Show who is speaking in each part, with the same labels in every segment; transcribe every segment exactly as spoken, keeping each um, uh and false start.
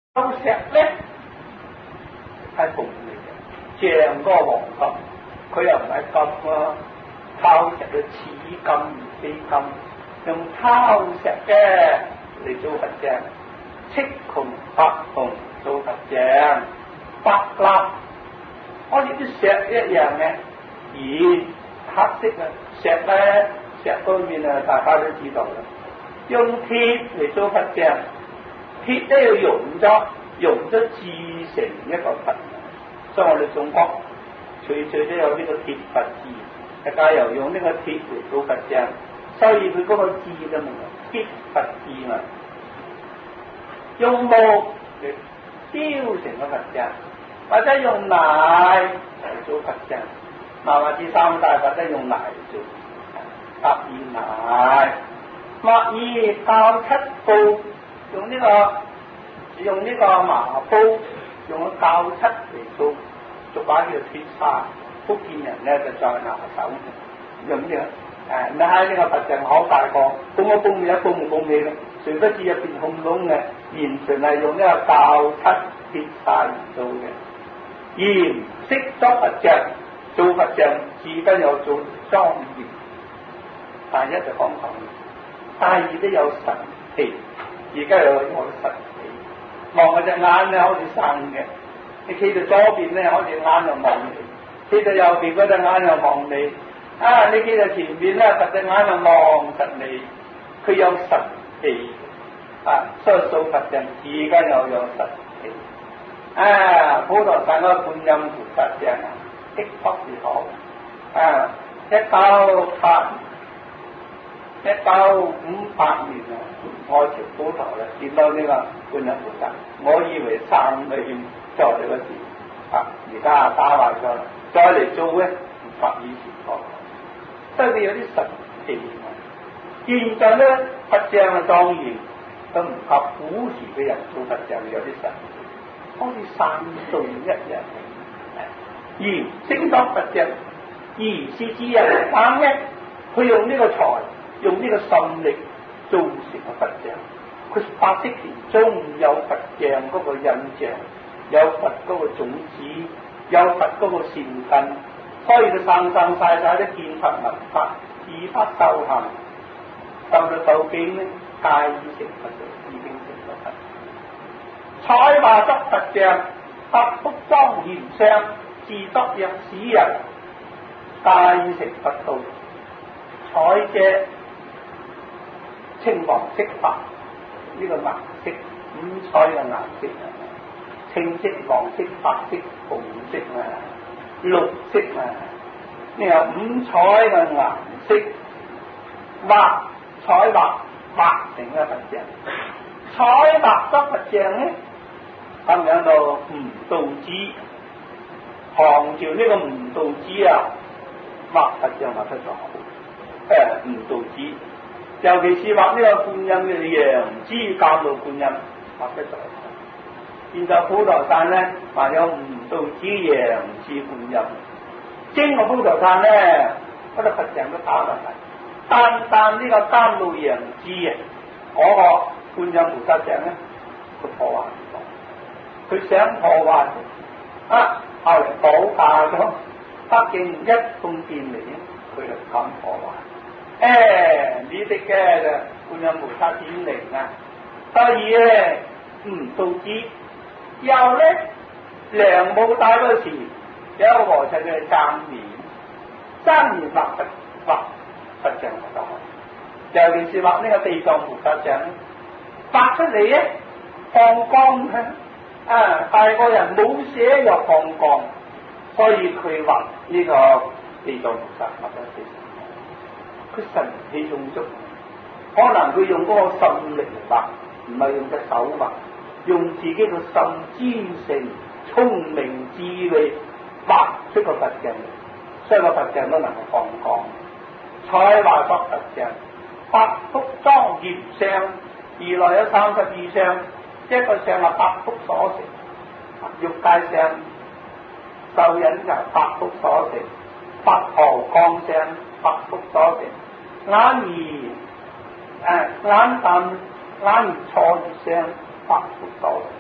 Speaker 1: 寶石咧係銅嚟嘅，像個黃金，佢又唔係金啊，拋石嘅似金而非金，用拋石嘅嚟做佛像，赤銅白銅做佛像，白蠟，我哋啲石一樣嘅，而黑色嘅石咧，石方面啊，大家都知道啦。用鐵嚟做佛像，鐵都要熔咗，熔咗製成一個佛。所以我哋中國隨隨都有呢個鐵佛字，大家又用呢個鐵嚟做佛像，所以佢嗰個字就名鐵佛字嘛。用木嚟雕成個佛像，或者用泥嚟做佛像，嗱或者三大或者用泥嚟做，搭以泥。或以教七布，用呢、這個用呢個麻布，用個教七嚟做，俗話叫鐵砂。福建人咧就再拿手用呢、這個誒，你睇呢個佛像好大個，咁我封面一封唔封面嘅，誰不知入邊空窿嘅，完全係用呢個教七鐵砂而做嘅。嚴飾作佛像，做佛像至緊有做莊嚴。第一就講講。第二都有神氣，而家又有神氣。望嗰隻眼咧，好似生嘅；你企到左邊咧，好似眼又望你；企到右邊嗰隻眼又望你。啊，你企到前面咧，實隻眼又望實你。佢有神氣啊，所以做佛像而家又有神氣。啊，普陀山嗰個觀音菩薩像啊，的確是好啊，一九八。一九五八年啊，我朝普陀啦，見到呢個觀音菩薩，我以為生未作呢個事，啊，而家打壞咗啦，再嚟做咧唔及以前多，所以佢有啲神氣。現在咧佛像啊當然都唔及古時嘅人做佛像有啲神氣，好似山洞一樣。而升當佛像，而是指人生咧，佢用呢個財。用呢個心力造成個佛像，佢白色田中有佛像嗰個印象，有佛嗰個種子，有佛嗰個善根，所以佢生生世世都見佛聞法，自發修行，到到究竟呢，皆已成佛就已經成咗佛。彩華作佛像，百福莊嚴相，自作若使人，皆成佛道。彩者青黃色白，呢、這個顏色五彩嘅顏色啊，青色、黃色、白色、紅色啊，綠色啊，呢個五彩嘅顏色，畫彩畫畫成嘅佛像，彩畫作佛像咧，咁樣到吳道子，唐朝呢個吳道子啊，畫佛像畫得咗好，誒吳道子。尤其是畫呢個觀音嘅楊枝教路觀音，畫得最好。現在普陀山咧，還有吳道子楊枝觀音。整個普陀山咧，嗰啲佛像都打落嚟。單單呢個甘露楊枝啊，嗰、那個觀音菩薩像咧，佢破壞唔到。佢想破壞啊，後嚟補下咗，北京一封電嚟，佢就咁破壞。誒，你哋嘅就觀音菩薩顯靈啊！第二咧，嗯，道子又咧，梁武大嗰時有一個和尚嘅湛面，湛面畫佛畫佛像就得，尤其是畫呢個地藏菩薩像，畫出嚟咧放光嘅，啊，大個人冇寫又放光，所以佢畫呢個地藏菩薩畫得非常。佢神氣充足，可能佢用嗰個心力嚟畫，唔係用隻手畫，用自己個心知性、聰明、智慧畫出個佛像，所以個佛像都能夠放光。彩華作佛像，百福莊嚴相，二來有三十二相，一個相係百福所成，欲界相、受引就百福所成，白毫光相。百福所成，眼兒誒眼淡眼兒錯月相，百福所成，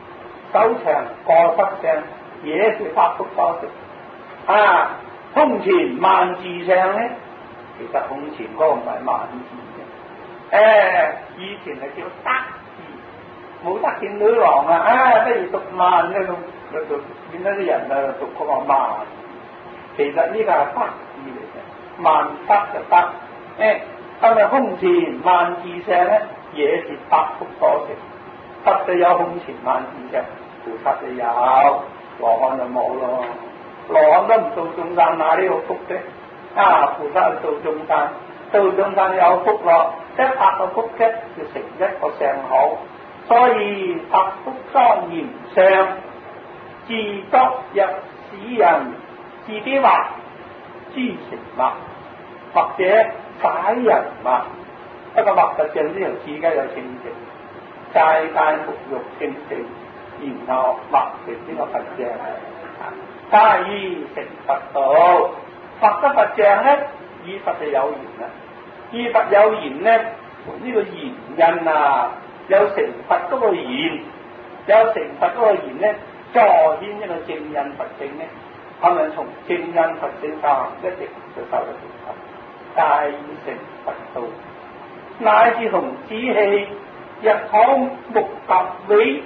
Speaker 1: 手長過失上，也是發福多食。啊，空前萬字上咧，其實空前嗰個唔係萬字嘅，誒、啊，以前係叫德字，冇得見女郎啊，啊，不如讀萬咧咁，就就見到啲人啊讀嗰個萬，其實呢個係德字嚟嘅，萬德就得，誒、啊，係咪空前萬字上咧，也是發福多食。佛就有空前萬字嘅，菩薩就有，羅漢就冇咯。羅漢都唔做眾生，哪呢個福啫？啊，菩薩做眾生，做眾生有福咯，一拍個福啫，就成一個相好。所以拍福莊嚴相，自作入使人，自己畫諸成物，或者解人物。一個畫實像之後，自己有清淨。齋戒沐浴清淨，然後畫成呢個佛像，皆依成佛道。佛嘅佛像咧，與佛就有緣啦。與佛有緣咧，呢、這個緣因啊，有成佛嗰個緣，有成佛嗰個緣咧，助顯一個正因佛性咧，係咪從正因佛性上一直就受得成佛？皆依成佛道，乃至同子氣。日躺木及尾，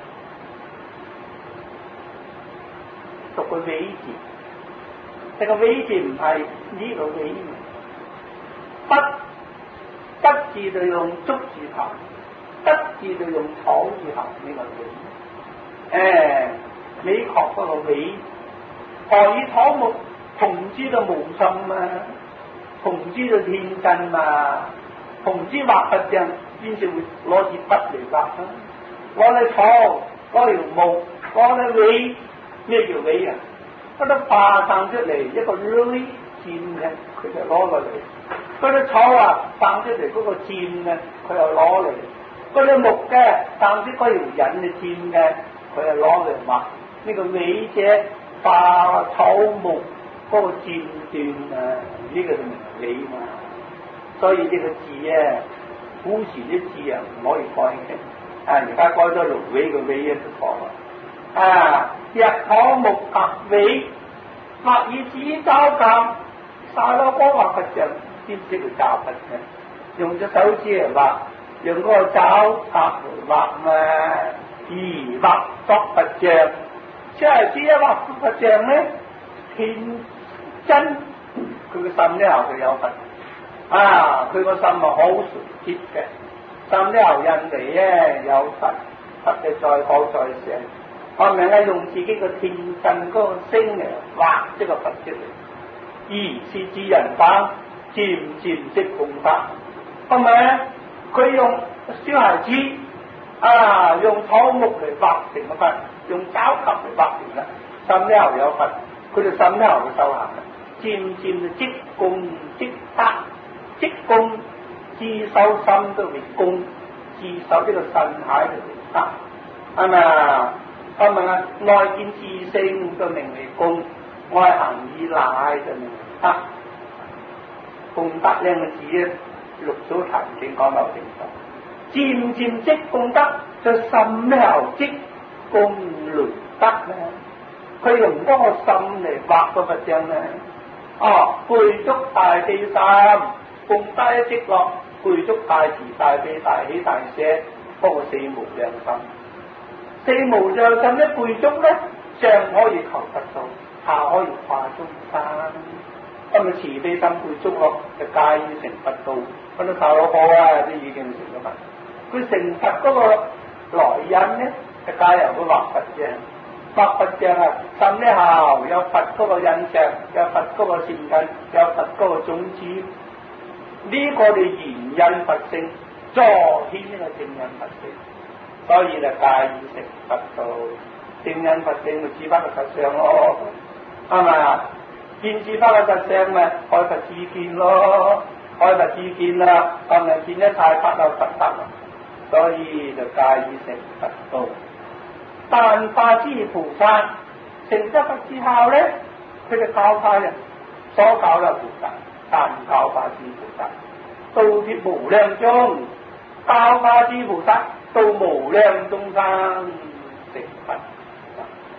Speaker 1: 讀個尾字，但個尾字唔係呢個尾，不不字就用竹字旁，得字就用草字旁呢個尾。誒，美學嗰個尾，何以躺木？童子就無心嘛，童子就天真嘛，童子畫佛像。邊時會攞支筆嚟畫啊？攞嚟草，攞條木，攞嚟尾，咩叫尾啊？嗰啲花生出嚟一個鐳尖嘅，佢就攞過嚟；嗰啲草啊生出嚟嗰個尖嘅，佢又攞嚟；嗰啲木嘅生出嗰條引嘅尖嘅，佢又攞嚟畫。呢、這個尾者花草木嗰個尖端啊，呢、這個就名尾嘛。所以呢個字啊。古時啲字啊唔可以改嘅，啊而家改咗龍尾個尾啊就錯啦。啊，日躺木及尾，或以指爪夾，晒到光畫佛像，知唔知佢爪佛嘅？用隻手指嚟畫，用嗰個爪夾嚟畫嘛，而畫作佛像。即係知一畫佛像咧，天真佢個心咧後佢有佛。啊！佢個心啊好純潔嘅，心呢後印嚟咧有佛，佛嘅再好再成，我明係用自己個天真嗰個聲嚟畫即個佛出嚟，而是智人等漸漸識共法，係咪？佢用小孩子啊，用草木嚟畫成個佛，用爪及嚟畫成啦，心呢後有佛，佢哋心呢後嘅修行啦，漸漸即共即得。即功自修心都為功，自修呢個身體就為德，係咪啊？係咪啊？內見自性就名為功，外行以賴就名為德。功德兩個字咧，六祖壇經講得清楚。漸漸即功德，就心後即功累德咧。佢用嗰個心嚟畫個佛像咧，哦，背足大悲心。共帶一積落，背足大慈大悲大喜大捨，嗰個四無量心。四無量心一背足咧，上可以求佛道，下可以化眾生。咁啊慈悲心背足咯，就皆依成佛道。咁都受到好啊，都已經成咗佛。佢成佛嗰個來因咧，就皆由佢畫佛像。畫佛像啊，心呢後有佛嗰個印象，有佛嗰個善根，有佛嗰個種子。呢個哋原因佛性，助顯呢個正因佛性，所以就皆依成佛道。正因佛性咪指翻個實相咯，係咪啊？見指翻個實相咪開佛自見咯，開佛自見啦，咁咪見一切法有佛德，所以就皆依成佛道。但化之菩薩成咗佛之後咧，佢就教化人，所教就菩薩。但教化之菩薩，到脫無量中，教化之菩薩到無量眾生成佛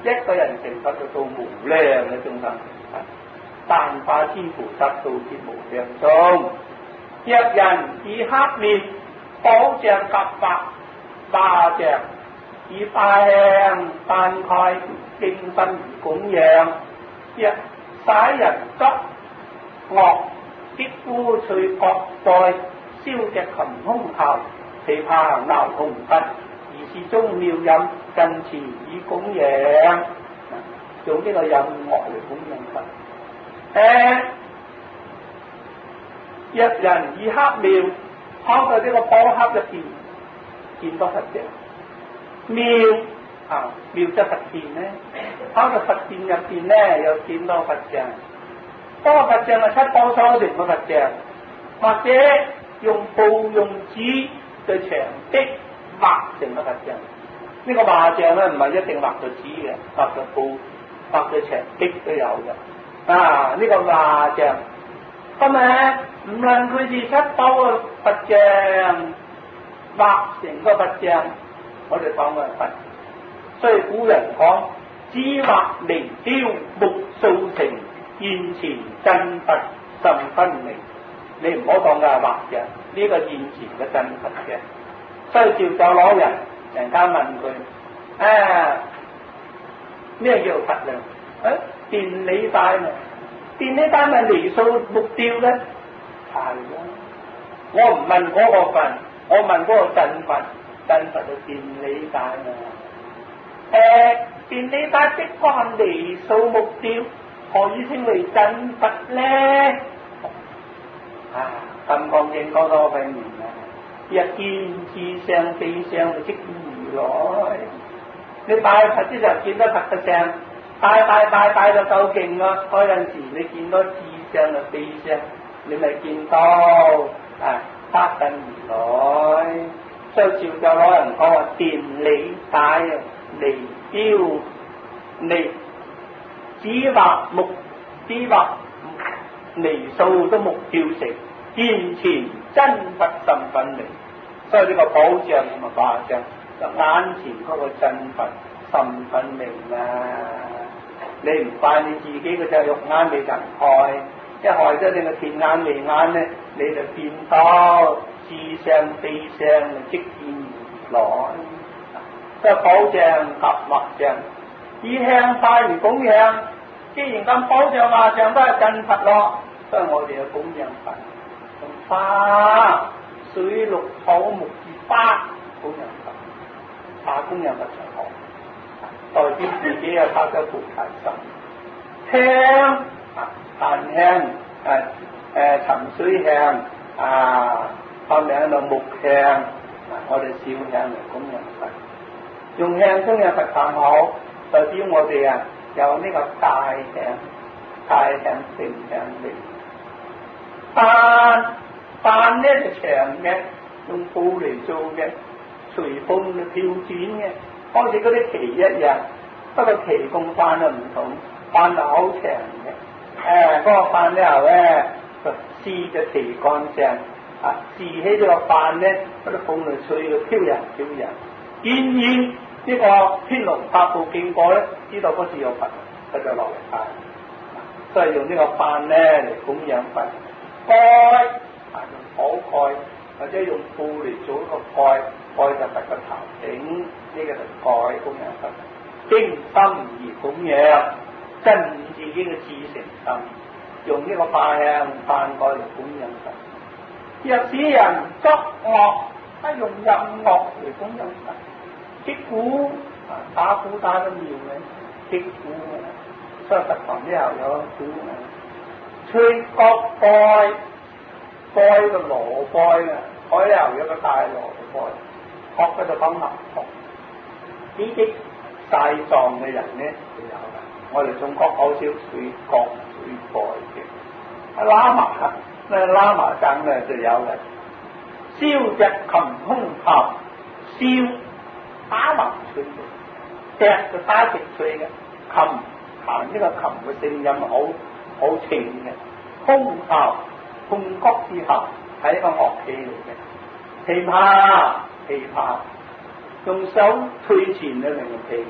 Speaker 1: 一個人成佛就到無量嘅眾生，但化天菩薩到鐵無量中。若人以黑面寶像及白化像，以花香飯蓋敬身而供養，若使人執樂擊鼓吹角在，燒隻琴空箫，琵琶鬧紅燈，而是中妙音近前以供養，用呢個音樂嚟供養佛。誒、呃，若人以黑廟拋到呢個寶盒入邊，見到佛像，廟啊廟即佛殿咧，拋到佛殿入邊咧又見到佛像，嗰個佛像係七寶所成嘅佛像，或者用布用紙對牆壁畫成嘅佛像。呢、這個畫像咧唔係一定畫到紙嘅，畫到布、畫到牆壁都有嘅。啊！呢、這個畫像，咁啊，唔論佢是七寶嘅佛像，畫成個佛像，我哋講嘅佛。所以古人講，紙畫微雕木塑成，現前真佛甚分明。你唔好講嘅係畫像，呢、這個現前嘅真佛嘅。所以召走攞人，人家問佢：啊，咩叫佛量？誒、啊？電理帶咪，電理帶咪微塑木雕咧，係咯。我唔問嗰個佛，我問嗰個真佛，真佛就電理帶嘛。誒、呃，電理帶的確係微塑木雕，何以稱為真佛咧？啊，金剛經講到佢明啦，一見智相非相就即如來。你拜佛之時候見到佛嘅相。拜拜拜拜到夠勁咯！嗰陣時你見到智相就非相，你咪見到啊得近如來。所以照教攞人講話電理帶啊，微雕微紙畫木紙畫微塑都木雕成，現前真佛甚分明。所以呢個寶像同埋畫像就眼前嗰個真佛甚分明啊！你唔怪你自己嗰隻肉眼未曾開，一開咗你個天眼眉眼咧，你就見到智相非相，即見如來。即係寶像及畫像，以香拜而供養。既然咁寶像畫像都係真佛咯，所以我哋要供養佛，用花、水、綠草、木字花供養佛，花供養佛才好。代表自己啊，發咗菩提心。香啊，檀香，誒、啊、誒沉水香，啊，後面喺度木香，啊，我哋燒香嚟供養佛。用香供養佛咁好，代表我哋啊有呢個大香、大香正香味。飯飯呢就長嘅，用布嚟做嘅，隨風嚟飄轉嘅。好似嗰啲旗一樣，不過旗公翻都唔同，翻到好長嘅。誒、呃，嗰、那個翻之後咧，就撕嘅旗杆上，啊，撕起呢個翻咧，嗰啲風嚟吹到飄人飄人。見見呢個天龍八部經過咧，知道嗰時有佛，佢就落嚟拜。所以用呢個翻咧嚟供養佛。蓋啊，用寶蓋或者用布嚟做一個蓋。蓋就佛個頭頂，呢、這個就蓋供養佛，精心而供養，真自己嘅至誠心，用呢個花香飯蓋嚟供養佛。若使人作樂，不用音樂嚟供養佛，擊鼓啊，打鼓打得妙嘅，擊鼓啊，所以佛堂之後有鼓啊，吹角蓋，蓋個鑼蓋啊，海流有個大鑼蓋。學嗰度講立學，呢啲大狀嘅人咧就有啦。我哋中國好少水角水蓋嘅，喇嘛咩喇嘛僧咧就有啦。燒隻琴空箫，燒打橫吹嘅，笛就打直吹嘅，琴彈呢個琴嘅聲音好好清嘅，空箫空谷之後係一個樂器嚟嘅，琵琶。琵琶用手推前嘅名氣，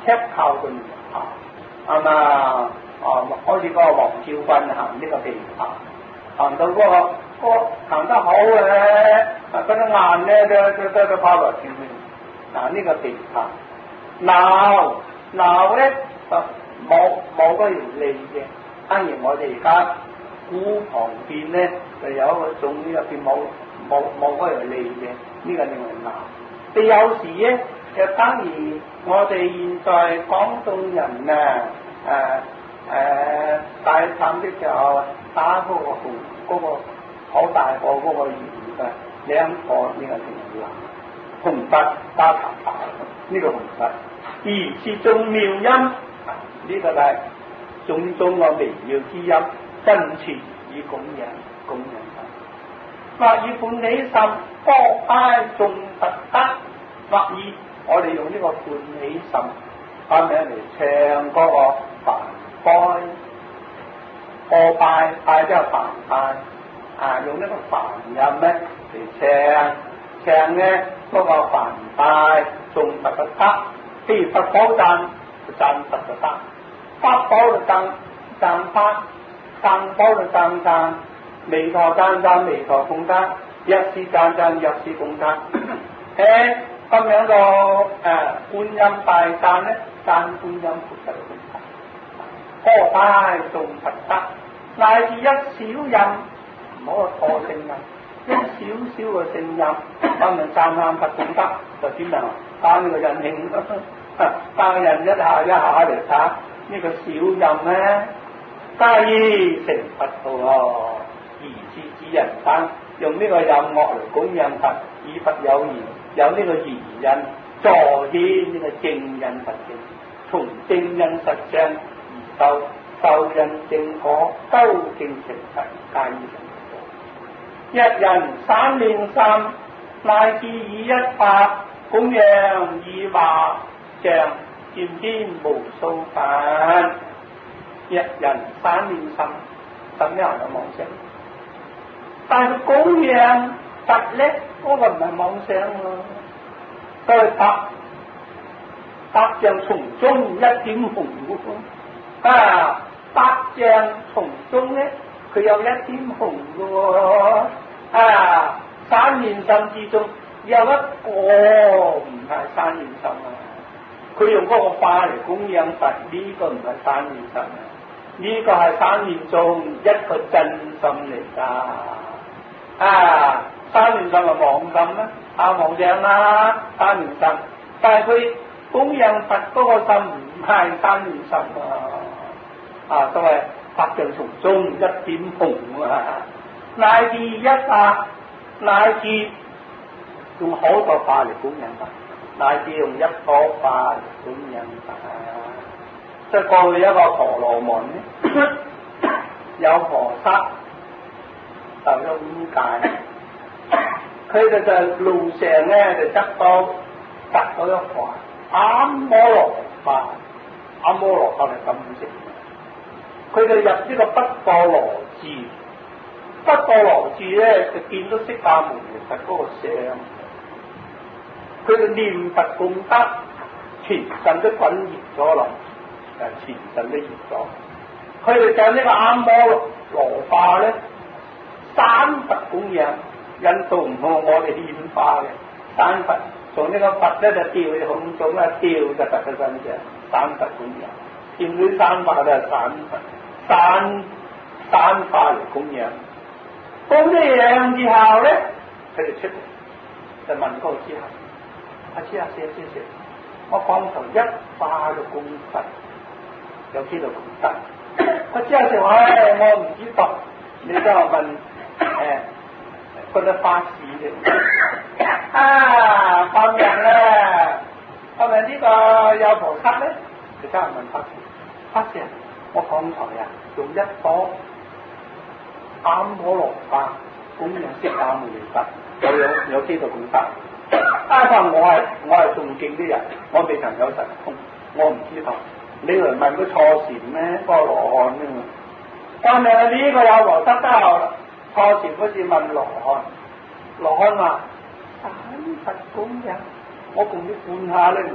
Speaker 1: 赤靠嘅行，係嘛？啊，好似嗰個黃少君行呢個地行，行到嗰、那個、那個行得好嘅，嗰啲眼咧都都都都拋落前面。嗱呢個地行，鬧鬧咧就冇冇嗰條脷嘅，當然我哋而家鼓旁邊咧就有一個種入邊冇冇冇嗰條脷嘅，呢、這個另外鬧。你有時咧就等於我哋現在廣東人啊誒誒大慘的時候打嗰個紅嗰個好大個嗰個魚嘅兩個呢個另外鬧。紅筆加頭髮，呢、這個紅筆，而是眾妙音，呢、這個係種種個微妙之音，真傳以供養供養神。或以歡喜心，歌拜眾佛德，或以我哋用呢個歡喜心，咁樣嚟唱嗰個梵唄，歌拜拜即係梵拜，啊用呢個梵音咧嚟唱。唱咧嗰個梵唄眾佛嘅德，譬如佛寶讚就讚佛嘅德，法寶就讚讚法，僧寶就讚讚彌陀讚讚彌陀功德，藥師讚讚藥師功德。誒咁樣個誒觀音大讚咧，讚觀音菩薩嘅功德，歌拜眾佛德，乃至一小音，唔好個錯聲音。一少少嘅聲音，咁咪讚歎佛功德，就點樣打呢個人興，打人一下一下嚟打呢個小音咧，皆依成佛道咯。而是指人生用呢個音樂嚟供養佛，以佛有言，有呢個言引助顯呢個正因佛性，從正因實相而受受因正果，究竟成佛，皆依成。一人三念心，乃至以一法供養以華像，漸漸無數份。一人三念心，什麼人嘅妄想？但係供養佛咧，嗰、那個唔係妄想喎，都係百百丈從中一點紅喎，啊，百丈從中咧。佢有一點紅嘅喎，啊！三念心之中有一個唔係三念心啊！佢用嗰個花嚟供養佛，呢、這個唔係三念心啊！呢、這個係三念中一個真心嚟㗎，啊！三念心係妄心啦，啊妄想啦，三念心，但係佢供養佛嗰個心唔係三念心啊，啊都係。百丈從中一點紅啊！乃至一法，乃至用好多法嚟供養佛，乃至用一個法嚟供養佛。即係過去一個婆羅門咧，有菩薩受咗五戒，佢哋就路上咧就得到得到一塊阿摩羅花，阿摩羅花係金色。佢哋入呢個北波羅寺，北波羅寺咧就見到釋迦牟尼佛嗰個相，佢哋念佛功德，全身都滾熱咗啦，誒全身都熱咗。佢哋就呢個阿摩羅花咧，三佛供養，印度唔好我哋獻花嘅，三佛從呢個佛咧就吊喺空中啊，吊就佛嘅身上，三佛供養，見到三法都係三佛。散散化嚟供養，供咗養之後咧，佢哋出嚟就問嗰個師兄：阿師阿師阿師師，我剛才一化嘅供佛，有幾多功德？阿師阿師話：唉，我唔知道，你都係問誒嗰啲法事嘅。啊，咁樣咧，係咪呢個有菩薩咧？佢真係問法事，法事。我剛才啊，用一朵阿摩羅花供養釋迦牟尼佛，有有有幾多功德？啊！但我係我係誦經啲人，我未曾有神通，我唔知道。你嚟問個錯禪咩？嗰個羅漢啫嘛。但係呢個有羅得得後啦，錯禪嗰時問羅漢，羅漢話：散佛供養，我共你灌下咧。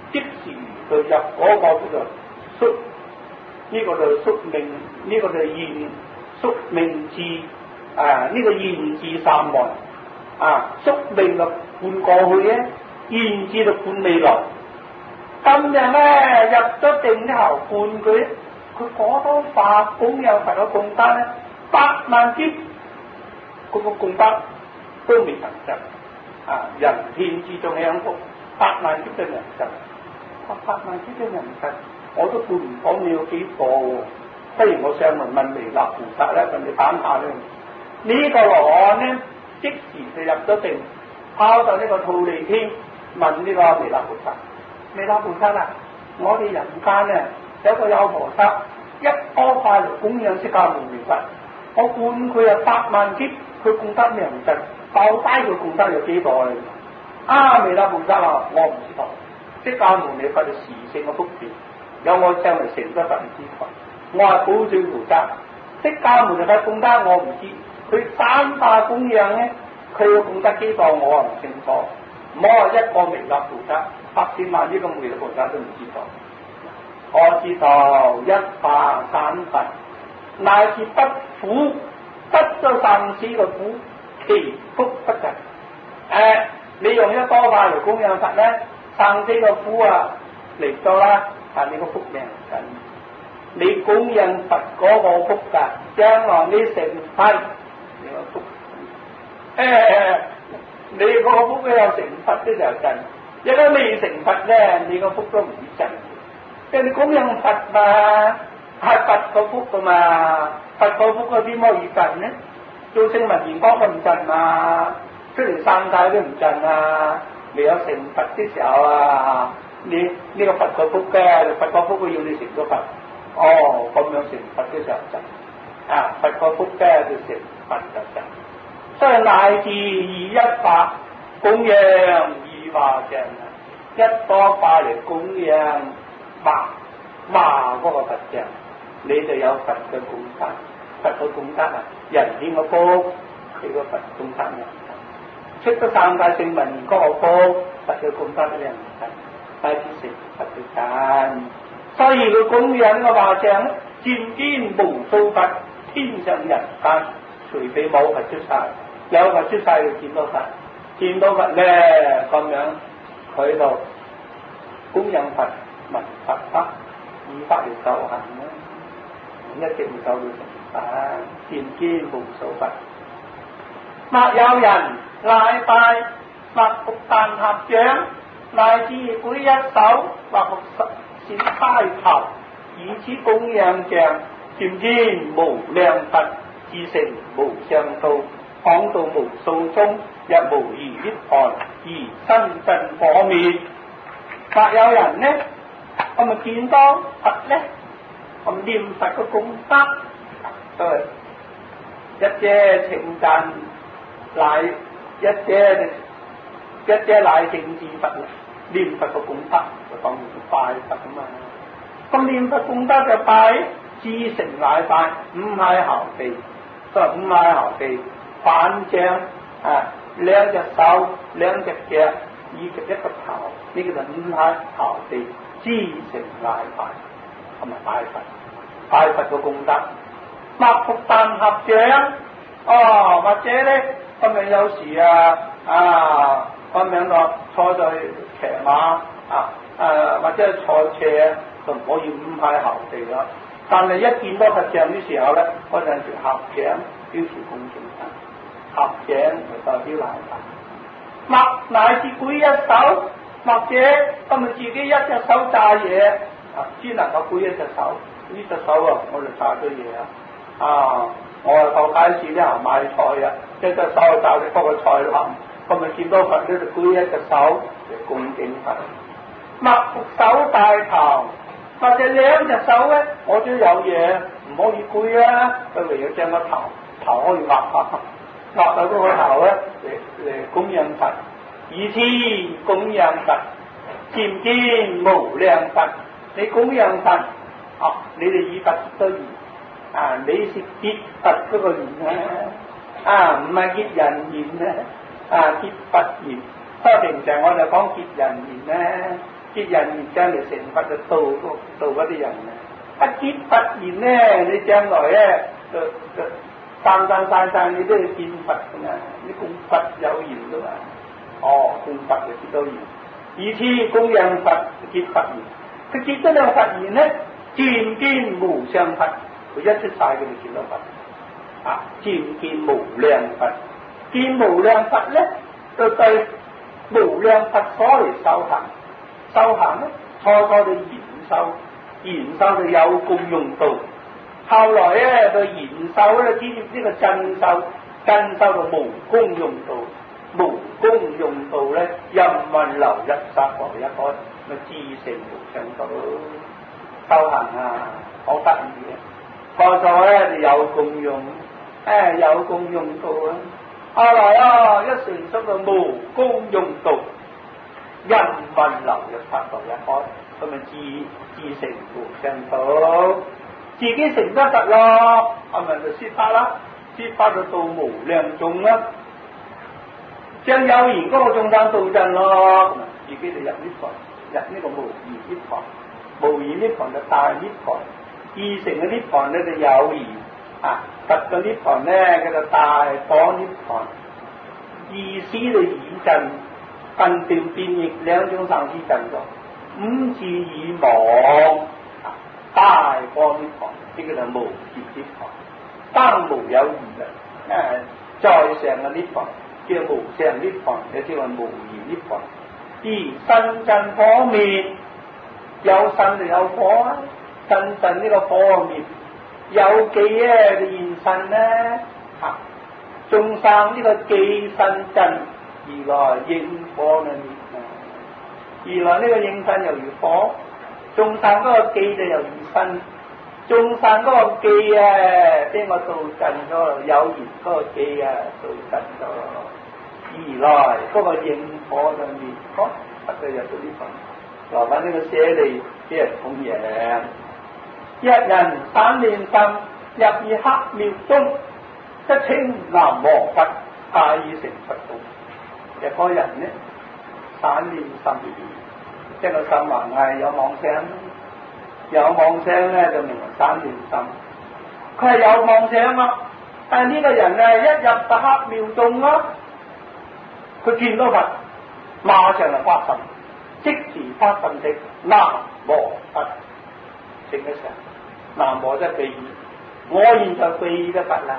Speaker 1: 即時就入嗰個叫做宿，呢、這個就宿命，呢、這個就現宿命字啊，呢、這個現字三門啊，宿命就判過去咧，現字就判未來。今日咧入咗定之後判佢，佢嗰多法供養佛嘅功德咧，百萬劫嗰個功德都未能盡啊！人天之中享福，百萬劫都未能盡，百萬劫都未能盡，我都估唔到你有幾個喎。不如我上問問彌勒菩薩咧，問你揀下咧。呢、這個羅漢咧，即時就入咗定，拋到呢個忉利天，問呢個彌勒菩薩。彌勒菩薩啊，我哋人間咧有個有菩薩，一多快嚟供養釋迦牟尼佛，我管佢啊百萬劫，佢功德咩唔盡，爆低佢功德有幾多啊？彌勒菩薩啊，我唔知道，釋迦牟尼佛嘅時性嘅福田，有我將嚟成咗佛之佛，我係保證菩薩，釋迦牟尼佛功德我唔知，佢三大供養咧，佢嘅功德幾多我啊唔清楚，唔好話一個彌勒菩薩。百千萬億個彌勒菩薩都唔知道，我知道一化三佛，乃至不苦，得咗生死嘅苦，其福不盡。誒、呃，你用一多化嚟供養佛咧，生死嘅苦啊嚟咗啦，但你個福命緊。你供養佛嗰個福噶，將來你成佛，你個福，誒、呃，你嗰個福佢有成佛嘅時候盡。一個未成佛咧，你個福都唔會盡。即係你供養佛嘛，係佛個福噶嘛，佛個福嗰啲點可以盡咧？做聖文賢光都唔盡啊，出嚟三界都唔盡啊！未有成佛嘅時候啊，你呢、這個佛個福嘅，佛個福佢要你成咗佛，哦咁樣成佛嘅時候盡啊！佛個福嘅就成佛就盡，所以乃至以一法供養。化像一多化嚟供養麻麻嗰個佛像，你就有佛嘅功德，佛嘅功德啊！人天嘅福，佢個佛功德啊！出咗三界聖文賢嗰個福，佛嘅功德咧唔得，乃至成佛嘅間。所以佢供養個畫像咧，漸見無數佛，天上人間，隨便冇佛出晒，有佛出晒就見到佛。見到佛咧咁樣，佢就供養佛、聞佛法，以法嚟修行啦，一直修到成佛，漸見無數佛。或有人禮拜，或復但合掌，乃至舉一手，或復十善開頭，以此供養像，漸見無量佛，自成無上道。講到無數中，亦無餘涅槃，而身盡火滅。或有人呢，我咪見到佛咧，我念佛嘅功德，對，一者稱讚乃一者一者乃正智佛，念佛嘅功德就當然拜佛啊嘛。咁念佛功德就拜，自成乃拜，唔係後地，所以唔係後地。反將啊，兩隻手、兩隻腳以及一個頭，呢、這個就五下頭地，自成乃拜，同埋拜佛，拜佛嘅功德。或復但合掌，哦，或者咧咁樣有時啊啊咁樣個坐在騎馬啊誒或者坐車就唔可以五下頭地啦。但係一見到佛像嘅時候咧，嗰陣時合掌表示恭敬神。合掌就代表禮拜，或乃至舉一手，或者咁咪自己一隻手揸嘢，啊，只能夠舉一隻手，呢隻手啊，我哋揸咗嘢啊，啊，我係到街市咧買菜啊，一隻手揸住嗰個菜籃，咁咪見到佛咧就舉一隻手嚟恭敬佛，或復手帶頭，或者兩隻手咧，我都有嘢唔可以舉啊，佢唯有將個頭頭可以畫下。畫到嗰個頭咧嚟嚟供養佛，以此供養佛，漸見無量佛。你供養佛，哦，你哋以佛得緣，啊，你是結佛嗰個緣咧，啊，唔係結人緣咧，啊，結佛緣。所以平常我哋講結人緣咧， 結人緣將嚟成佛就度度嗰啲人啊！一結佛緣咧，你將來咧就就生生世世你都要見佛噶嘛，你供佛有緣噶嘛，哦供佛就結到緣，二次供養佛結佛緣，佢結咗兩佛緣咧，漸見無上佛，佢一出世佢就見到佛，啊漸見無量佛，見無量佛咧就對無量佛所嚟修行，修行咧初初就研修。研修就有功用道，後來咧佢研修咧知呢個真修，真修就無功用道，無功用道咧任運流入薩婆一開，咪自成無上道。修行啊，好得意嘅，初初咧就有功用，誒有功用道啊，後來啊一成熟就無功用道，任運流入薩婆一開。咁咪自自成無上道，自己成得得咯，咁咪就説法啦，説法就到無量眾啦，將有緣嗰個眾生度盡咯，自己就入涅槃，入呢個無餘涅槃，無餘涅槃就大涅槃，二成嘅涅槃咧就有餘啊，佛嘅涅槃咧佢就大果涅槃，意思就以盡，分調變異兩種生死盡咗。五字以亡，大過涅槃，呢個就無劫涅槃，當無有餘嘅，誒在上嘅涅槃叫無上涅槃，又叫做無餘涅槃。而身盡火滅，有身就有火啊，身盡呢個火滅，有記咧就現身咧，啊眾生呢個記身盡，而來應火嘅滅。而來呢個應身猶如火，眾生嗰個記就猶如身，眾生嗰個記啊，俾我度盡咗，有緣嗰個記啊度盡咗，而來嗰個應火就滅，好，不就入到呢份，來返呢個舍利俾人供養，一人散亂心入於黑廟中，一稱南無佛，皆已成佛道。一個人呢？散亂心，即係個心還係有妄想，有妄想咧就名為散亂心。佢係有妄想啊，但係呢個人咧一入到黑廟中啊，佢見到佛，馬上就發心，即時發心識南無佛，成嘅時候，南無即係皈依，我現在皈依嘅佛啦，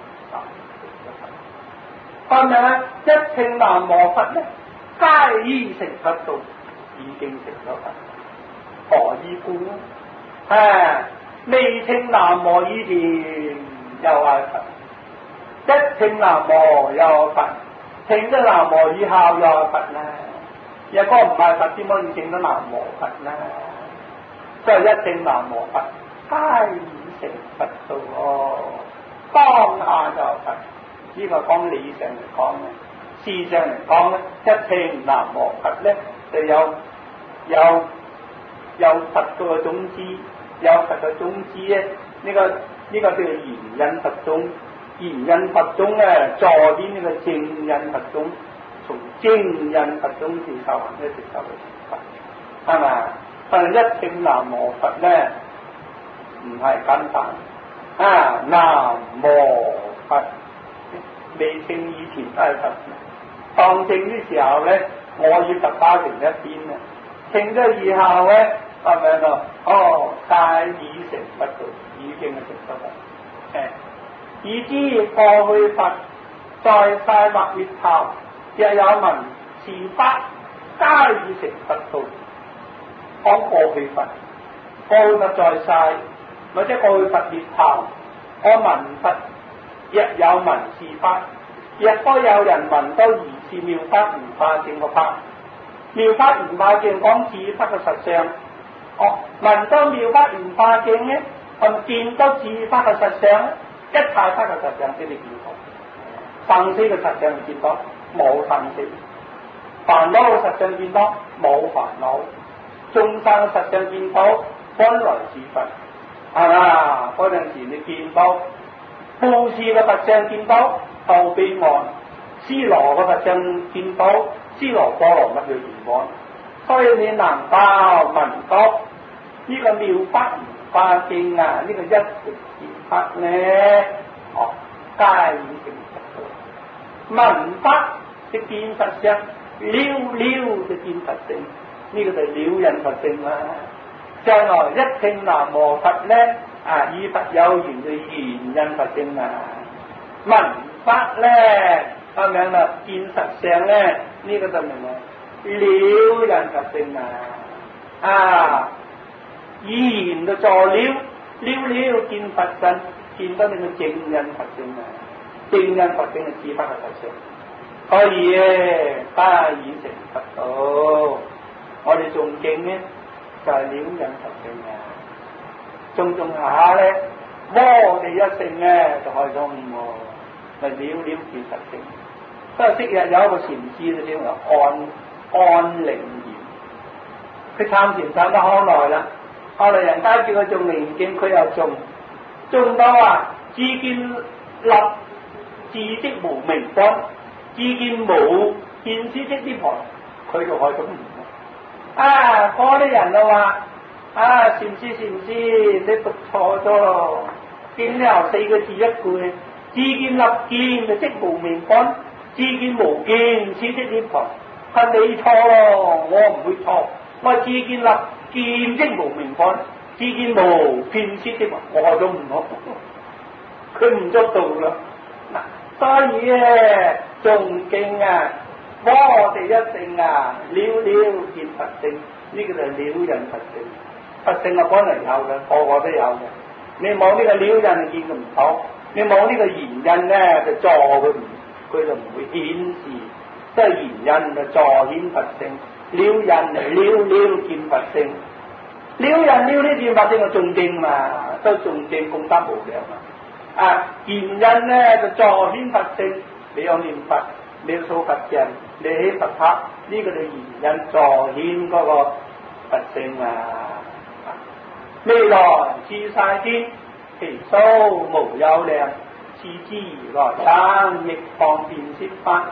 Speaker 1: 係咪啊？一聽南無佛咧？皆已成佛道，已經成咗佛。何以故？啊，未聽南無以前又係佛，一聽南無又係佛，聽咗南無以後又係佛啦。若果唔係佛，點可以聽到南無佛啦？所以一聽南無佛，皆已成佛道哦。當下就係佛，呢、這個講理上嚟講咧。事實上嚟講咧，一聽南無佛咧，就有有有佛嘅種子，有佛嘅種子咧，呢、這個呢、這個叫做緣引佛種，緣引佛種咧，助啲呢個正引佛種，從正引佛種至修行一直修到成佛，係咪？但係一聽南無佛咧，唔係簡單啊！南無佛未聽以前都係佛。當正嘅時候咧，我要就打成一邊啦。聽咗以後咧，係咪咯？哦，皆已成佛道，已經係成咗佛。誒，已知過去佛在世或滅後，亦有聞是法，皆已成佛道。講過去佛，過去佛在世，或者過去佛滅後，我聞佛亦有聞是法。亦都有人聞到疑是妙法唔化正個法，妙法唔化正講自法嘅實相。哦，聞到妙法唔化正咧，同見到自法嘅實相咧，一切法嘅實相俾你見到，生死嘅實相見到冇生死，煩惱嘅實相見到冇煩惱，眾生嘅實相見到本來是佛，係嘛？嗰陣時你見到布施嘅佛相見到。到彼岸，斯羅嘅佛像見到，斯羅波羅蜜嘅圓滿， 所以你能夠聞到呢個妙法化境啊，呢、這個一食見法咧，哦，皆已證實到。聞法即見實相，了了就見實性，呢、這個就係了人實性啦。將來一聽南無佛咧，啊，與佛有緣就緣因佛性啊。聞法咧咁樣啦，見實相咧，呢、這個就明啦，了人實性啊。啊，語言就助了，了了見佛身，見到你個正因佛性啊，正因佛性係智法嘅實相。所以咧，皆已成佛道。我哋誦經咧，就係、是、了因佛性啊。誦誦下咧，摩地一性咧就開通喎，咪了了見實性。不過昔日有一個禪師咧，叫安安靈驗，佢參禪參得好耐啦。後來人家叫佢誦靈經，佢又誦，誦到話自見立自即無明光，自見無見思即涅槃，佢就開通唔到。啊，嗰啲人就話啊，禪師禪師，你讀錯咗咯，經呢四個字一句，自見立見就即無明光，自見無見思即涅槃，係你錯咯，我唔會錯，我自見立見即無明光，自見無見思即涅槃，我都唔好，佢唔捉到啦。嗱，所以咧誦經啊，摩地一性啊，了了見佛性，呢、這個就係了人佛性。佛性啊，本來有嘅，個個都有嘅。你冇呢個了人，就見佢唔到；你冇呢個原因咧，就助佢唔，佢就唔會顯示。即係原因就助顯佛性，了人嚟了了見佛性，了人了呢見佛性就誦經嘛，都誦經功德無量啊！啊，原因咧就助顯佛性，你有念佛，你有數佛像，你起佛塔，呢、這個就原因助顯嗰個佛性啊！未來自晒天，其數無有量，是之如來等亦方便說法。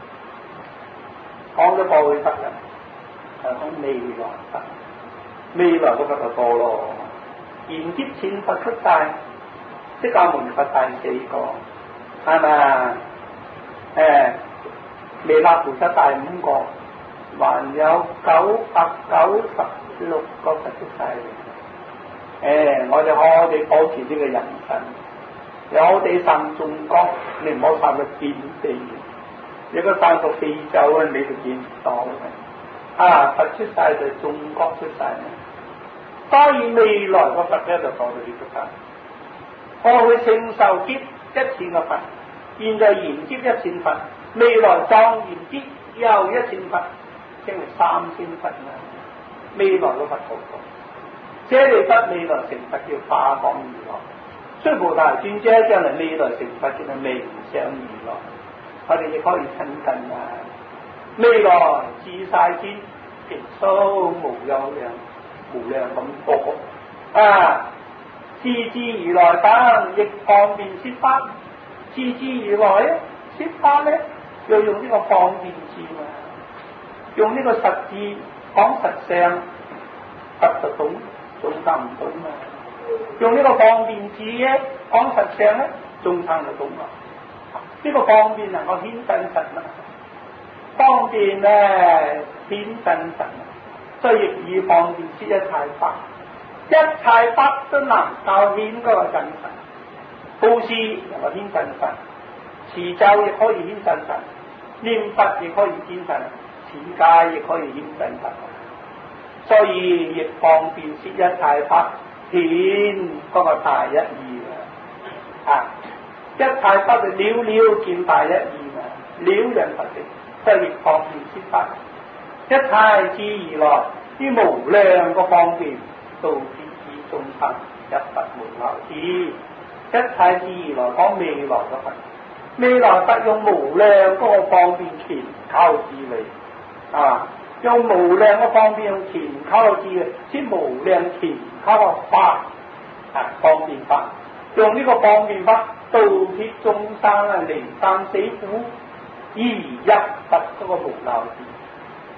Speaker 1: 講咗過去佛人，係講未來佛，未來嗰佛就多咯。現劫前佛出世，釋迦牟尼佛第四個，係咪？誒，彌勒菩薩第五個，還有九百九十六個佛出世。誒、哎，我哋好好地保持呢個人神，有好地散眾光，你唔好散到遍地。如果散到非洲咧，你就見唔到嘅。啊，佛出世就係眾光出世，所以未來個佛咧就到到呢個佛。過去聖受劫一千個佛，現在延接一千佛，未來再延接又一千佛，即係三千佛啦。未來個佛好多。舍利弗未來成佛叫化廣如來，須菩提尊者將來未來成佛叫做明想如來，我哋亦可以親近啊！未來自晒天，其數無有量，無量咁多啊！是之如來等亦方便說法，是之如來咧說法咧，要用呢個方便字嘛，用呢個實字講實相，佛就懂。仲得唔懂啊？用呢個方便字咧講實相咧，仲撐就懂啦。呢、這個方便能夠顯真實啦，方便咧顯真實，所以亦以方便說一切法，一切法都能夠顯嗰個真實。布施能夠顯真實，持咒亦可以顯真實，念佛亦可以顯真實，持戒亦可以顯真實。所以亦方便說一切法，顯嗰個大一義啊！一切法就了了見大一義啊，了人佛性，所以亦方便說法。一切智而來，於無量個方便，度別以眾生入佛門口子。一切智而來講未來個佛，未來佛用無量嗰個方便全靠智慧啊！用無量嘅方便，用全靠智慧，先無量全靠個法啊，方便法。用呢個方便法度脫眾生啊，離生死苦，而入佛嗰個無漏智。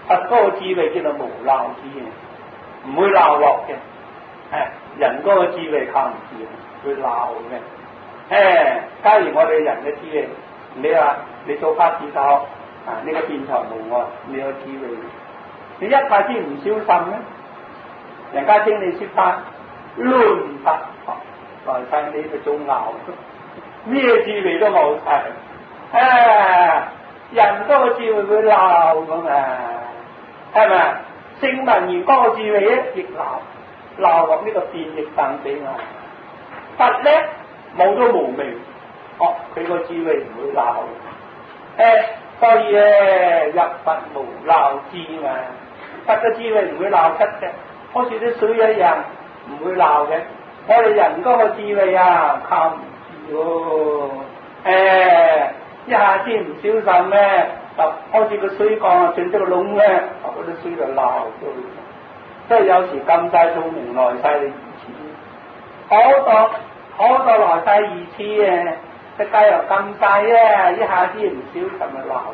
Speaker 1: 佛嗰個智慧叫做無漏智慧，唔會鬧落嘅。誒，人嗰個智慧靠唔住，會鬧嘅。誒，假如我哋人嘅智慧，你話你做法子手啊，呢個辯才無礙，你有智慧，你一下子唔小心咧，人家聽你說法亂發來晒你就做鬧，咩智慧都冇晒。誒，人嗰個智慧會鬧咁啊，係咪？聖文如嗰個智慧咧，亦鬧。鬧落呢個變亦生死啊！佛咧冇咗無明，哦，佢個智慧唔會鬧誒，所以咧入佛無鬧智嘛。佛嘅智慧唔會鬧出嘅，好似啲水一樣唔會鬧嘅。我哋人嗰個智慧啊，靠唔住喎。誒，一下子唔小心咧，就好似個水缸啊進咗個窿咧，嗰啲水就鬧咗。即係有時咁大聰明來世你二次，好多好多來世二次嘅，隻雞又咁細啊，一下子唔小心就鬧。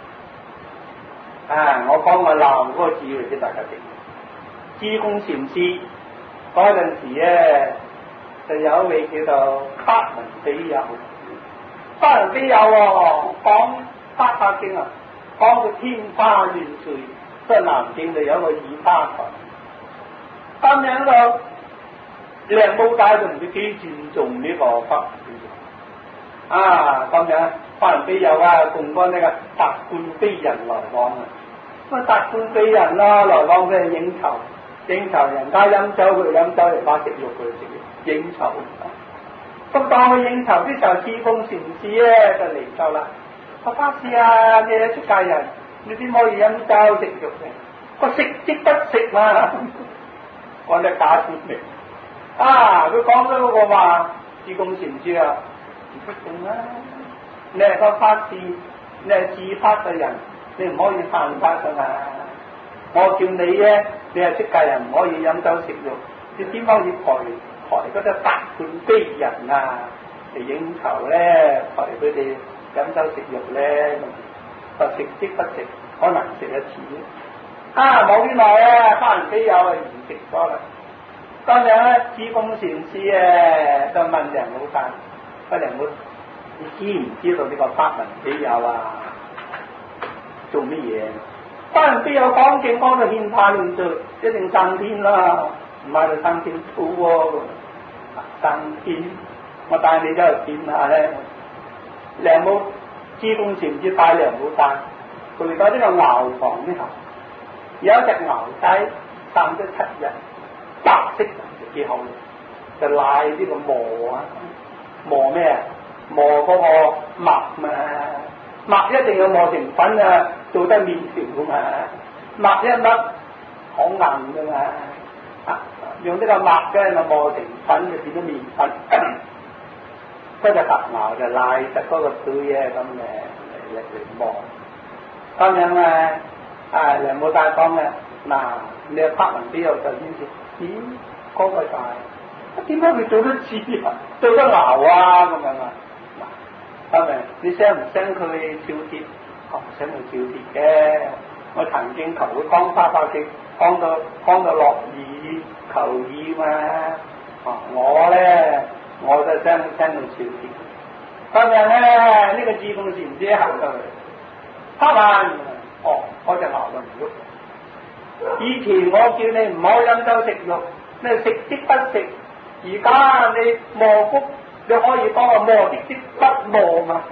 Speaker 1: 啊！我講我鬧嗰個智慧俾大家聽。智公禪師嗰陣時咧，就有一位叫做黑文比丘，黑文比丘喎講《法華經》啊，講到天花亂墜，即係南京就有一個二花台。咁樣個梁武大就唔知幾尊重呢個法啊！咁樣法人比丘啊，共幹呢個達官非人來往啊！咁啊達官非人啦，來往嘅應酬，應酬人家飲酒佢飲酒，人家食肉佢食肉，應酬。咁當佢應酬啲時候，智公禪師咧就嚟咗啦。我法師啊，你係出家人，你點可以飲酒食肉嘅？個食即不食嘛。講得假説明啊！佢講咗嗰個話，智公禪師啊，唔出眾啦！你係個法師，你係自法嘅人，你唔可以犯法㗎嘛！我叫你咧，你係出家人，唔可以飲酒食肉，你點可以抬抬嗰啲達官非人啊嚟應酬咧？抬佢哋飲酒食肉咧，就食即不食，可能食一次。啊！冇幾耐啊，法人比丘啊唔食咗啦。當日咧，智公禪師啊就問梁武大：不梁武，你知唔知道呢個法人比丘啊做乜嘢？法人比丘講經講到天花亂墜，一定上天啦，唔係就上天土喎。上天，我帶你走去見下咧。梁武智公禪師帶梁武大去到呢個牛房呢頭。有一隻牛仔生咗七日，白色就幾好，就賴呢個磨啊，磨咩啊？磨嗰個麥嘛，麥一定要磨成粉啊，做得麵條噶嘛，麥一粒好硬噶嘛，啊，用呢個麥嘅咪磨成粉就變咗麵粉，嗰隻白牛就賴實嗰個堆啊咁嚟嚟嚟磨，咁樣啊。啊！梁武大講嘅嗱，你係法文比丘就先至，咦？嗰、那個大，啊點解佢做得似啊？做得牛啊咁樣啊？嗱，係咪？你想唔想佢跳鐵？哦，想佢跳鐵嘅。我曾經求佢講法華經，講到講到落雨求雨嘛。哦，我咧我就想想佢跳鐵。咁樣咧，呢、這個智公禪師行過去，法文。哦，嗰隻牛就唔喐。以前我叫你唔好飲酒食肉，你食即不食。而家你磨谷，你可以講話磨即即不磨嘛。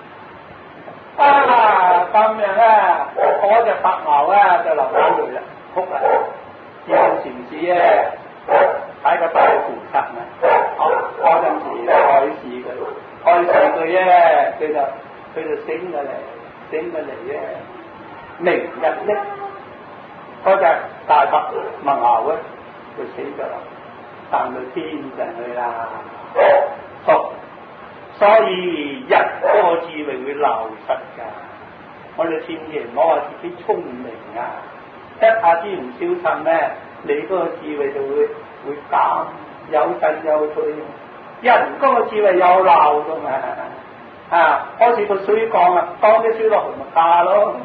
Speaker 1: 啊，咁樣啊，嗰隻白牛啊就流眼淚啦，哭啦。智公禪師咧睇個大菩薩嘛，哦，嗰陣時開示佢，開示佢咧，佢就佢就醒過嚟，醒過嚟咧。明日咧，嗰隻大白麥牛咧就死咗啦，彈到天上去啦。所所以人嗰個智慧會流失㗎，我哋千祈唔好話自己聰明啊，一下子唔小心咧，你嗰個智慧就會會減，有進有退。人嗰個智慧有漏㗎嘛，啊，好似個水缸啊，當啲水落去咪化咯。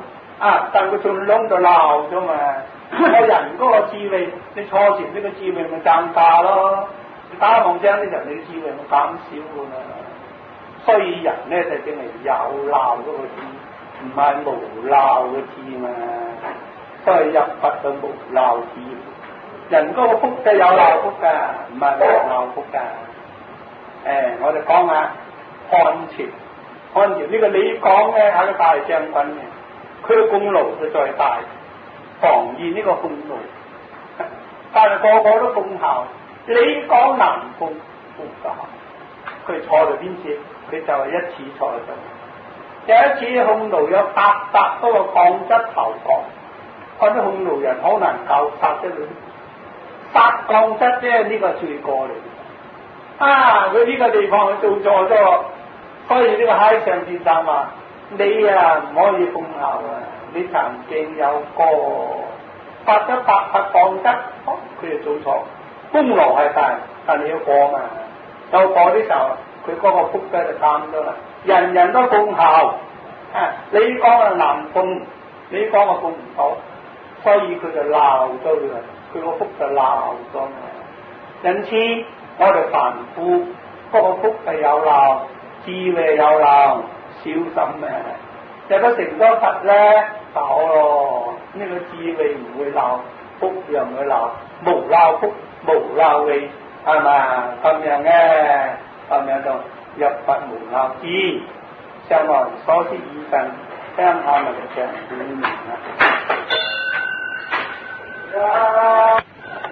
Speaker 1: 啊，但佢仲窿就鬧咗嘛。個人嗰個智慧，你初禪呢個智慧咪增加咯，打望將啲人你智慧咪減少噶嘛。所以人咧就淨係有鬧嗰個智，唔係無鬧嘅智嘛。所以入佛就無鬧智，人嗰個福就有鬧福噶，唔係無鬧福噶。誒、欸，我哋講下漢朝，漢朝呢個李廣咧係個大將軍嘅，佢嘅功勞就最大。防禦呢個匈奴，但係個個都功效。李廣難攻，攻得好。佢坐喺邊處，佢就係一次坐喺度。有一次匈奴有八百多個鋼質頭國，嗰啲匈奴人好難搞殺得佢，殺鋼質啫，呢個罪過嚟。啊！佢呢個地方佢做錯咗，所以呢個海上先生話：你啊唔可以功效啊！你曾經有個發咗八百鋼質，佢就做錯，功勞係大，但係要過嘛。有過啲時候，佢嗰個福德就減咗啦。人人都功效，啊！你講啊難攻，你講啊攻唔到，所以佢就鬧咗佢，佢個福就鬧咗嘛。因此我哋凡夫嗰個福係有鬧，智慧有鬧，小心啊！入咗成咗佛咧，搞咯！呢、這個智慧唔會鬧，福又唔會鬧，無鬧福，無鬧慧，係嘛？咁樣咧，咁樣就入佛無鬧智。上來所思已盡，聽下文章點明啊！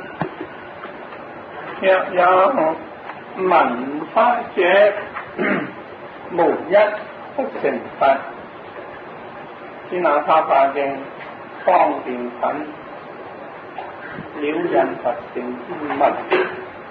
Speaker 1: 若有聞法者，無一不成佛。先那他化境方便品，了引佛性之文。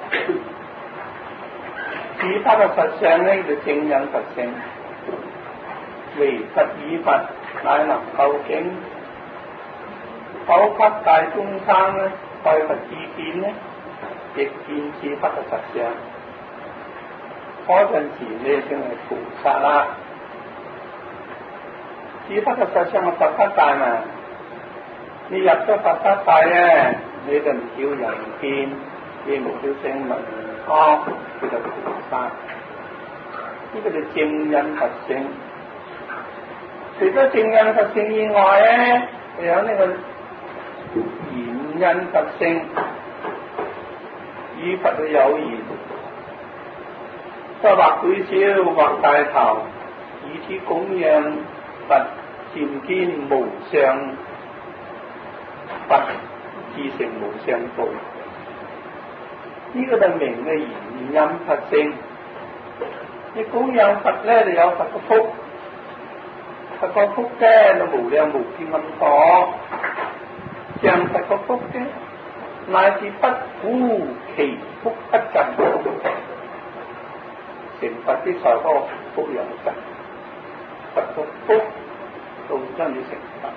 Speaker 1: 此他嘅實相呢，就正引佛性，唯佛與佛乃能究竟。否給大眾生呢，對佛自見呢，亦見此佛嘅實相。嗰陣時你正係菩薩啦。只不過實相嘅佛法界嘛，你入咗佛法界咧，你就唔叫人見，你無叫聲聞哦，叫做菩薩。呢個就正引佛性。除咗正引佛性以外咧，仲有呢個言引佛性，與佛嘅有緣。即係或舉小或大頭，以此供養佛，漸見無上佛，自成無上道。呢、這個就明嘅言引佛性。你供養佛咧，就有佛嘅福，佛個福咧就無量無邊咁多。像佛個福啫，乃至不苦其福不盡。成佛啲在嗰個福有盡，佛個福到將你成佛。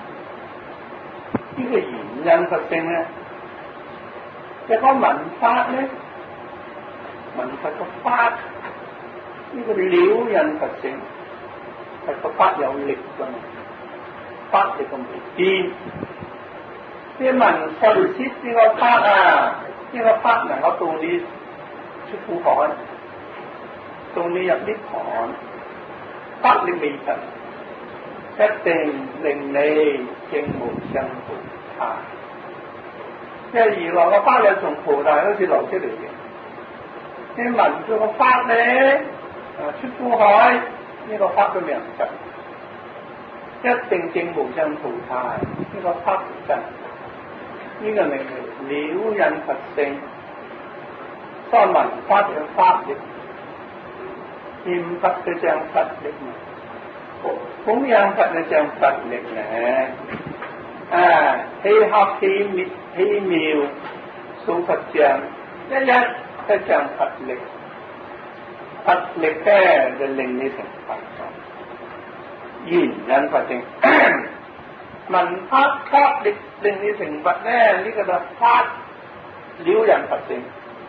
Speaker 1: 呢、這個言引佛性咧，一個聞法咧，聞佛個法，呢、這個了引佛性，佛個法有力㗎嘛，法力咁無邊。你聞佛説呢個法啊，呢、這個法能夠導你出苦海。到你入涅槃，法力未盡，一定令你證無上菩薩。因為如來個法力從菩提好似流出嚟嘅，你聞咗個法咧，啊出苦海，呢、這個法都未盡，一定證無上菩薩。呢、這個法唔盡，呢、這個名係了引佛性，所以聞法嘅法力。念佛就像佛力嘛，供養佛就像佛力咧。啊，氣合氣妙氣妙，數佛像，一一都像佛力。佛力咧就令你成佛咗。言引佛性，聞法法力令你成佛咧，呢、這個就法了引佛性。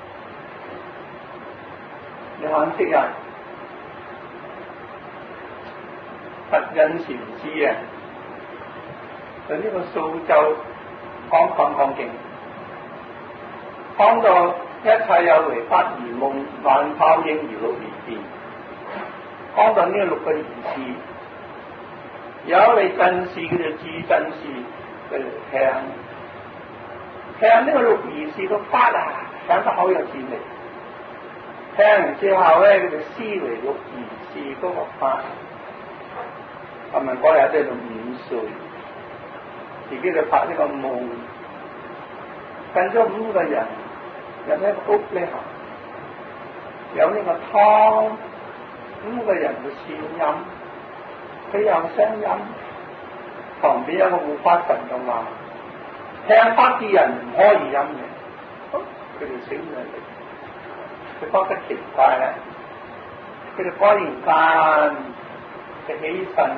Speaker 1: 你看識啊？佛印禪師啊， 就呢個數就講講講勁，講到一切有為不如夢，幻泡應如露而現。講到呢六個儀式，有嚟真事佢就知真事，佢就聽聽呢個六儀式個法啊，講得好有智慧。聽完之後咧，佢就思維六儀式嗰個法。我問嗰日喺度五歲，自己就發呢個夢，跟咗五個人入呢個屋咧，有呢個湯，五個人嘅先飲，佢有聲音，旁邊有個護法神就話：聽法啲人唔可以飲嘅，佢哋醒咗嚟，佢覺得奇怪咧，佢哋果然間就起身。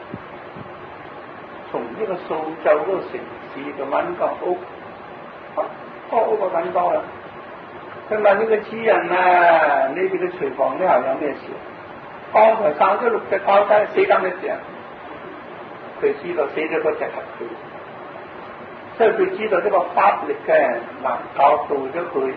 Speaker 1: 從呢個蘇州嗰個城市就揾個屋，啊，個屋就揾到啦。佢問呢個主人啊，呢邊嘅廚房呢後有咩事？剛才生咗六隻狗仔，死緊一隻。佢知道死咗嗰隻係佢，所以佢知道呢個法力嘅能教導咗佢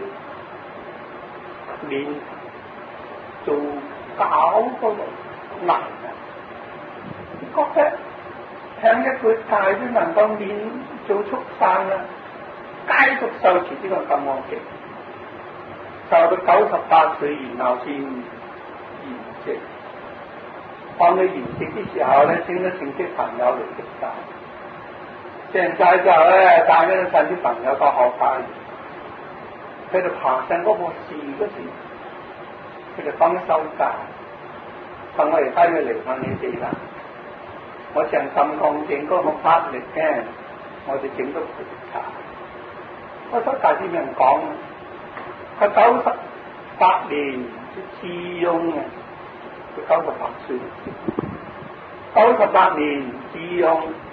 Speaker 1: 練做狗嗰個能啊，覺得。聽一句戒都能夠免做畜生啦，繼續受持呢個禁惡經，受到九十八歲，然後先圓寂。當佢圓寂嘅時候咧，請咗親戚朋友嚟食飯。食完齋之後咧，帶咗晒啲朋友到後街，佢就爬上嗰個樹嗰時，佢就講收戒，等我哋低佢嚟問你哋啦。我成心講整嗰個法力嘅，我哋整到菩薩。我所解啲人講，佢九十八年智勇嘅，佢九十八歲，九十八年智勇。